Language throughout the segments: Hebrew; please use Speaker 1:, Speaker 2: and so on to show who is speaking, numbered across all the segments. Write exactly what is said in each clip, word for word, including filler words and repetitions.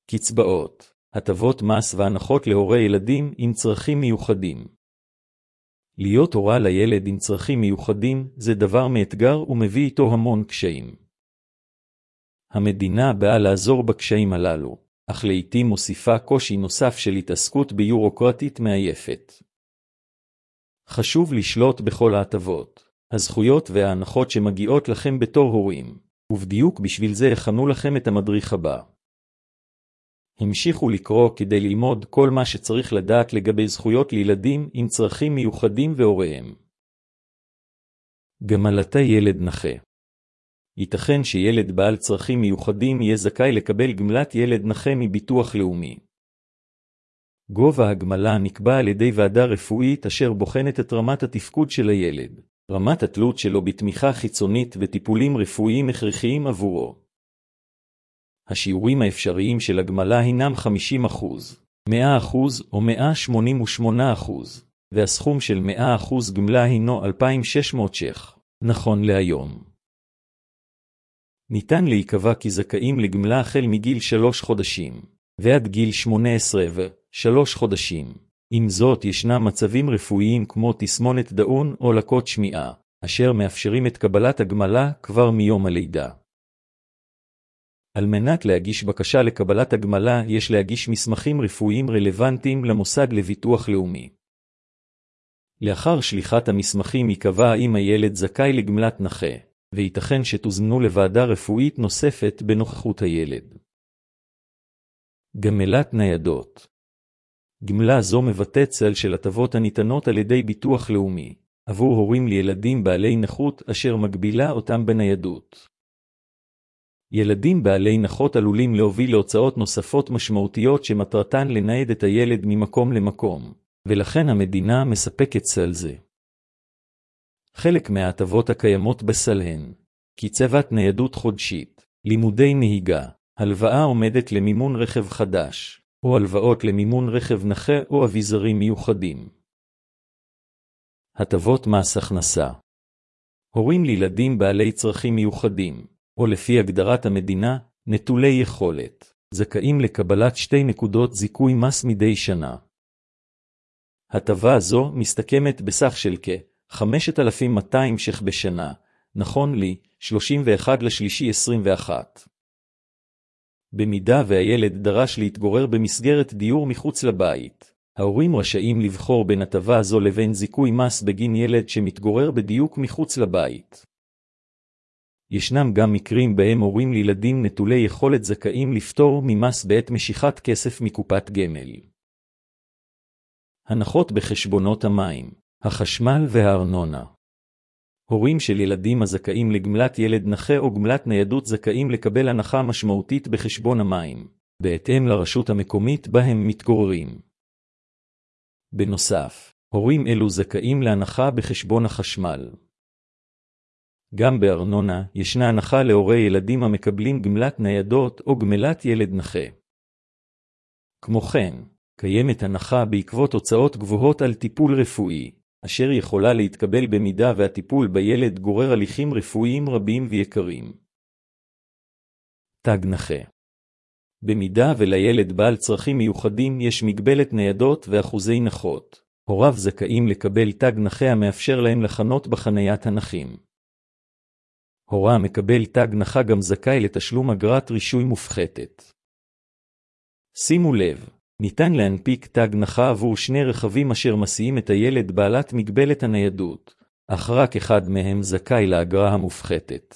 Speaker 1: קצבאות, הטבות מס והנחות להורי ילדים עם צרכים מיוחדים. להיות הורה לילד עם צרכים מיוחדים זה דבר מאתגר ומביא איתו המון קשיים. המדינה באה לעזור בקשיים הללו, אך לעתים מוסיפה קושי נוסף של התעסקות ביורוקרטית מעייפת. חשוב לשלוט בכל ההטבות, הזכויות וההנחות שמגיעות לכם בתור הורים, ובדיוק בשביל זה הכנו לכם את המדריך הבא. המשיכו לקרוא כדי ללמוד כל מה שצריך לדעת לגבי זכויות לילדים עם צרכים מיוחדים והוריהם. גמלת ילד נכה. ייתכן שילד בעל צרכים מיוחדים יהיה זכאי לקבל גמלת ילד נכה מביטוח לאומי. גובה הגמלה נקבע על ידי ועדה רפואית אשר בוחנת את רמת התפקוד של הילד, רמת התלות שלו בתמיכה חיצונית וטיפולים רפואיים הכרחיים עבורו. השיעורים האפשריים של הגמלה הינם חמישים אחוז, מאה אחוז או מאה שמונים ושמונה אחוז, והסכום של מאה אחוז גמלה הינו אלפיים ושש מאות ש"ח, נכון להיום. ניתן להיקבע כי זכאים לגמלה החל מגיל שלוש חודשים, ועד גיל שמונה עשרה ושלוש חודשים. עם זאת ישנם מצבים רפואיים כמו תסמונת דאון או לקות שמיעה, אשר מאפשרים את קבלת הגמלה כבר מיום הלידה. על מנת להגיש בקשה לקבלת הגמלה יש להגיש מסמכים רפואיים רלוונטיים למוסד לביטוח לאומי. לאחר שליחת המסמכים יקבע האם הילד זכאי לגמלת נכה, וייתכן שתוזמנו לוועדה רפואית נוספת בנוכחות הילד. גמלת ניידות. גמלה זו מבטאת סל של הטבות הניתנות על ידי ביטוח לאומי, עבור הורים לילדים בעלי נכות אשר מגבילה אותם בניידות. ילדים בעלי נכות עלולים להוביל להוצאות נוספות משמעותיות שמטרתן לנייד את הילד ממקום למקום, ולכן המדינה מספקת סל זה. חלק מההטבות הקיימות בסל הן קצבת ניידות חודשית, לימודי נהיגה, הלוואה עומדת למימון רכב חדש, או הלוואות למימון רכב נכה או אביזרים מיוחדים. הטבות מס הכנסה. הורים לילדים בעלי צרכים מיוחדים, או לפי הגדרת המדינה, נטולי יכולת, זכאים לקבלת שתי נקודות זיכוי מס מדי שנה. הטבה זו מסתכמת בסך של כ-חמשת אלפים מאתיים ש"ח בשנה, נכון לי, שלושים ואחד לשלישי עשרים ואחת. במידה והילד דרש להתגורר במסגרת דיור מחוץ לבית, ההורים רשאים לבחור בין הטבה זו לבין זיכוי מס בגין ילד שמתגורר בדיוק מחוץ לבית. ישנם גם מקרים בהם הורים לילדים נטולי יכולת זכאים לפטור ממס בעת משיכת כסף מקופת גמל. הנחות בחשבונות המים, החשמל והארנונה. הורים של ילדים הזכאים לגמלת ילד נכה או גמלת ניידות זכאים לקבל הנחה משמעותית בחשבון המים, בהתאם לרשות המקומית בה הם מתגוררים. בנוסף, הורים אלו זכאים להנחה בחשבון החשמל. גם בארנונה ישנה הנחה להורי ילדים המקבלים גמלת ניידות או גמלת ילד נכה. כמו כן, קיימת הנחה בעקבות הוצאות גבוהות על טיפול רפואי, אשר יכולה להתקבל במידה והטיפול בילד גורר הליכים רפואיים רבים ויקרים. תג נכה. במידה ולילד בעל צרכים מיוחדים יש מגבלת ניידות ואחוזי נכות, הוריו זכאים לקבל תג נכה המאפשר להם לחנות בחניית הנכים. הורה מקבל תג נכה גם זכאי לתשלום אגרת רישוי מופחתת. שימו לב, ניתן להנפיק תג נכה עבור שני רכבים אשר מסיעים את הילד בעלת מגבלת הניידות, אך רק אחד מהם זכאי לאגרה המופחתת.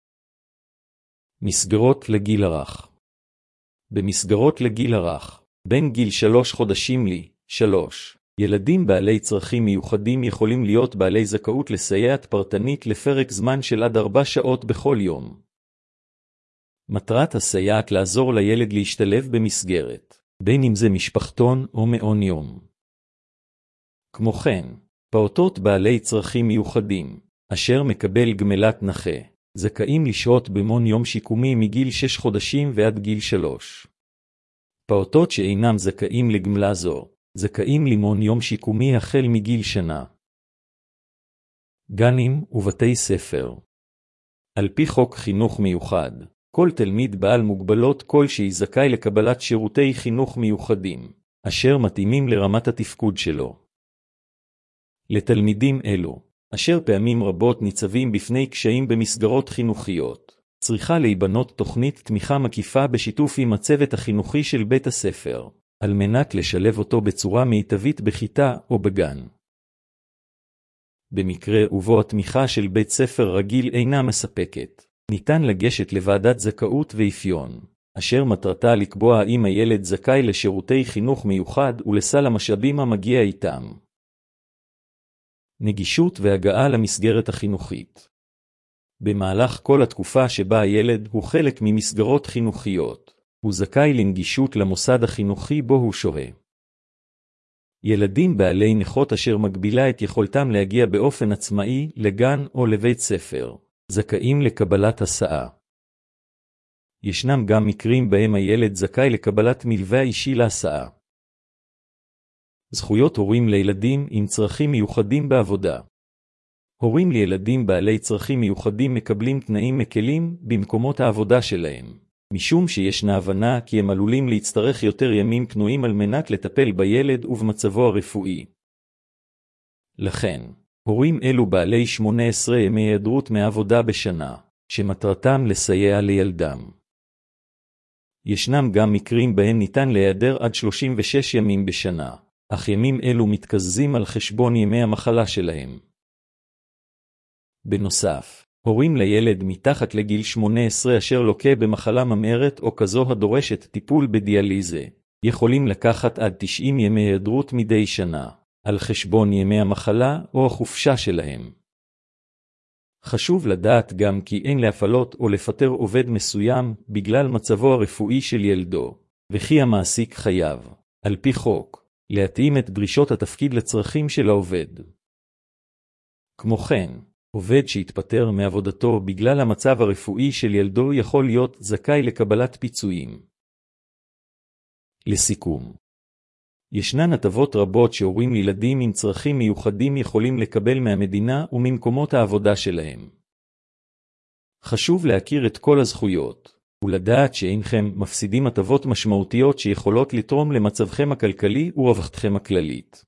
Speaker 1: מסגרות לגיל הרך. במסגרות לגיל הרך, בין גיל שלוש חודשים לי, שלוש, ילדים בעלי צרכים מיוחדים יכולים להיות בעלי זכאות לסייעת פרטנית לפרק זמן של עד ארבע שעות בכל יום. מטרת הסייעת לעזור לילד להשתלב במסגרת, בין אם זה משפחתון או מעון יום. כמו כן, פעוטות בעלי צרכים מיוחדים, אשר מקבל גמלת נכה, זכאים לשהות במעון יום שיקומי מגיל שש חודשים ועד גיל שלוש. פעוטות שאינם זכאים לגמלה זו, זכאים למעון יום שיקומי החל מגיל שנה. גנים ובתי ספר. על פי חוק חינוך מיוחד, כל תלמיד בעל מוגבלות כלשהי זכאי לקבלת שירותי חינוך מיוחדים, אשר מתאימים לרמת התפקוד שלו. לתלמידים אלו, אשר פעמים רבות ניצבים בפני קשיים במסגרות חינוכיות, צריכה להיבנות תוכנית תמיכה מקיפה בשיתוף עם הצוות החינוכי של בית הספר, על מנת לשלב אותו בצורה מיטבית בכיתה או בגן. במקרה ובו התמיכה של בית ספר רגיל אינה מספקת, ניתן לגשת לוועדת זכאות ואפיון, אשר מטרתה לקבוע האם הילד זכאי לשירותי חינוך מיוחד ולסל המשאבים המגיע איתם. נגישות והגעה למסגרת החינוכית. במהלך כל התקופה שבה הילד הוא חלק ממסגרות חינוכיות, הוא זכאי לנגישות למוסד החינוכי בו הוא שוהה. ילדים בעלי נכות אשר מגבילה את יכולתם להגיע באופן עצמאי לגן או לבית ספר, זכאים לקבלת הסעה. ישנם גם מקרים בהם הילד זכאי לקבלת מלווה אישי להסעה. זכויות הורים לילדים עם צרכים מיוחדים בעבודה. הורים לילדים בעלי צרכים מיוחדים מקבלים תנאים מקלים במקומות העבודה שלהם, משום שישנה הבנה כי הם עלולים להצטרך יותר ימים פנויים על מנת לטפל בילד ובמצבו הרפואי. לכן, הורים אלו בעלי שמונה עשרה ימי היעדרות מעבודה בשנה, שמטרתם לסייע לילדם. ישנם גם מקרים בהם ניתן להיעדר עד שלושים ושש ימים בשנה, אך ימים אלו מתקזזים על חשבון ימי המחלה שלהם. בנוסף, הורים לילד מתחת לגיל שמונה עשרה אשר לוקה במחלה ממארת או כזו הדורשת טיפול בדיאליזה, יכולים לקחת עד תשעים ימי היעדרות מדי שנה, על חשבון ימי המחלה או החופשה שלהם. חשוב לדעת גם כי אין להפלות או לפטר עובד מסוים בגלל מצבו הרפואי של ילדו, וכי המעסיק חייב, על פי חוק, להתאים את דרישות התפקיד לצרכים של העובד. כמו כן, עובד שהתפטר מעבודתו בגלל המצב הרפואי של ילדו יכול להיות זכאי לקבלת פיצויים. לסיכום, ישנן הטבות רבות שהורים לילדים עם צרכים מיוחדים יכולים לקבל מהמדינה וממקומות העבודה שלהם. חשוב להכיר את כל הזכויות, ולדעת שאינכם מפסידים הטבות משמעותיות שיכולות לתרום למצבכם הכלכלי ורווחתכם הכללית.